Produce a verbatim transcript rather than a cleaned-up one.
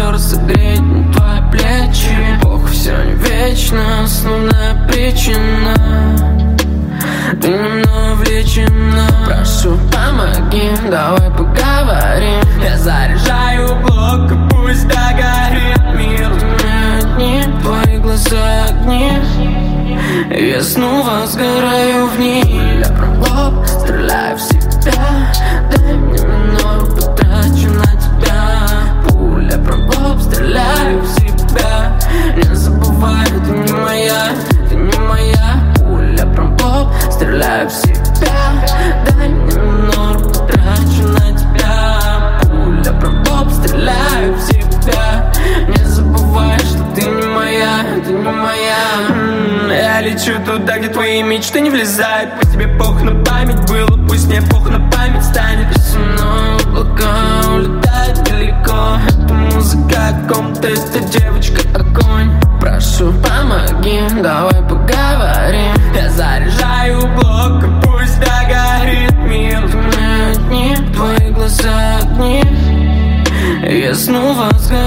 все разогреть на твои плечи. Похуй, все не вечно, основная причина. Ты немного увлечена. Прошу, помоги, давай поговорим. Я заряжаю блок, и пусть догорит мир. Одни твои глаза огни, и я снова сгораю в них. Я промлоб, стреляю в себя. Дай мне минору, потрачу на тебя. Пуля промлоб, стреляю в себя. Не забывай, ты не моя, ты не моя. Пуля промлоб, стреляю в себя. Дай мне минору, потрачу на тебя. Пуля промлоб, стреляю в себя. Не забывай, что ты не моя, ты не моя. Я лечу туда, где твои мечты не влезают. Пусть тебе пох на память было, пусть мне пох на память станет. И со мной облака улетают далеко. Это музыка о ком-то, это девочка огонь. Прошу, помоги, давай поговорим. Я заряжаю блок, и пусть догорит мир. Ты мне одни, твои глаза огни, и я снова сгорю.